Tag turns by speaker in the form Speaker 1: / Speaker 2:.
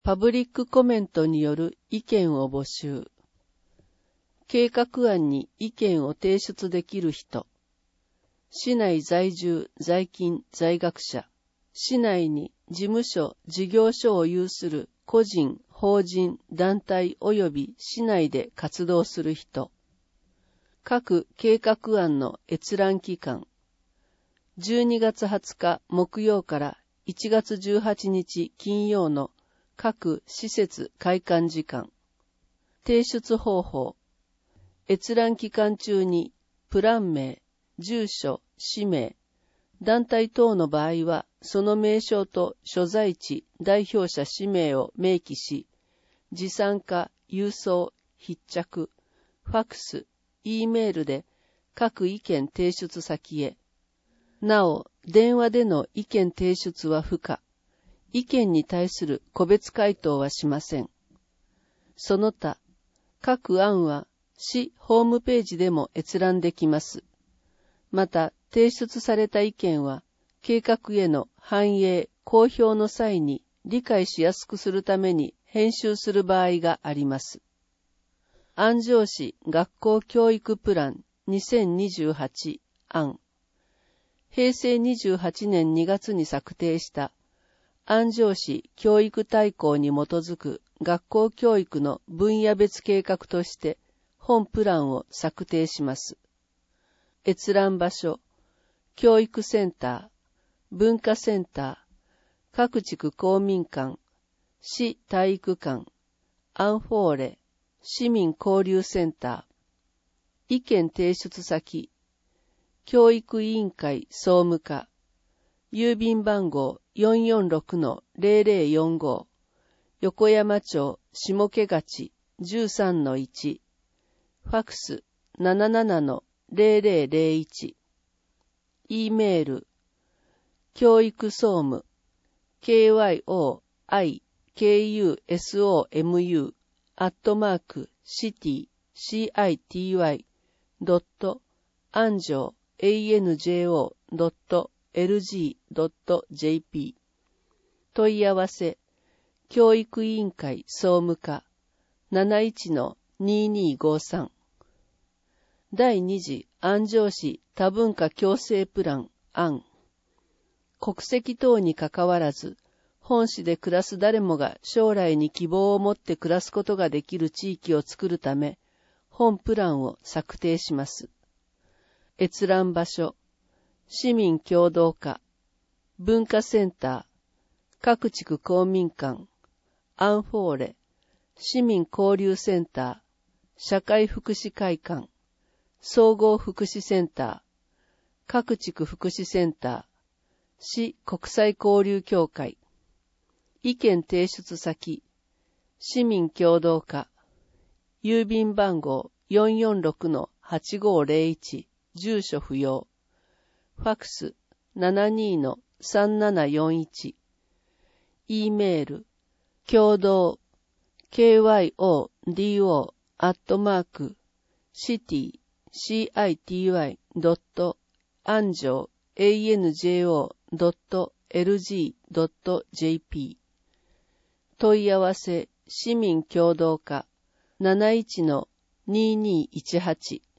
Speaker 1: パブリックコメントによる意見を募集。計画案に意見を提出できる人。市内在住、在勤、在学者。市内に事務所、事業所を有する個人、法人、団体及び市内で活動する人。各計画案の閲覧期間。12月20日木曜から1月18日金曜の各施設開館時間。提出方法。閲覧期間中にプラン名、住所、氏名、団体等の場合はその名称と所在地、代表者氏名を明記し、持参か郵送、筆着、ファクス、Eメールで各意見提出先へ。なお、電話での意見提出は不可。意見に対する個別回答はしません。その他、各案は市ホームページでも閲覧できます。また、提出された意見は、計画への反映、公表の際に理解しやすくするために編集する場合があります。安城市学校教育プラン2028案。平成28年2月に策定した安城市教育大綱に基づく学校教育の分野別計画として本プランを策定します。閲覧場所、教育センター、文化センター、各地区公民館、市体育館、アンフォーレ、市民交流センター、意見提出先、教育委員会総務課、郵便番号 446-0045、横山町下毛町 13-1、ファクス 77-0001、Eメール、教育総務、city.city.city.anjo.lg.jp 問い合わせ、教育委員会総務課 71-2253 第2次安城市多文化共生プラン案。国籍等にかかわらず、本市で暮らす誰もが将来に希望を持って暮らすことができる地域を作るため、本プランを策定します。閲覧場所、市民共同課、文化センター、各地区公民館、アンフォーレ、市民交流センター、社会福祉会館、総合福祉センター、各地区福祉センター、市国際交流協会、意見提出先、市民共同課、郵便番号 446-8501、住所不要、ファクス 72-3741、Eメール、共同、kyodo.city.anjo.lg.jp 問い合わせ、市民共同課 71-2218